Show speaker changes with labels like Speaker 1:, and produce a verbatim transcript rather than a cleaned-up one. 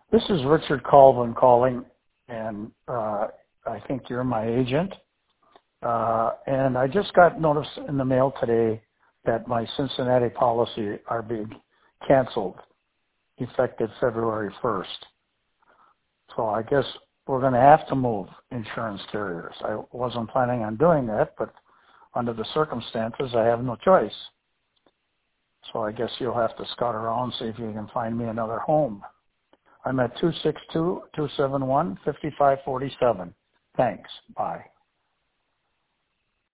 Speaker 1: This is Richard Colvin calling, and uh, I think you're my agent. Uh, and I just got notice in the mail today that my Cincinnati policy are being canceled effective February first. So I guess we're going to have to move insurance carriers. I wasn't planning on doing that, but under the circumstances, I have no choice. So I guess you'll have to scout around and see if you can find me another home. I'm at two six two, two seven one, five five four seven. Thanks. Bye.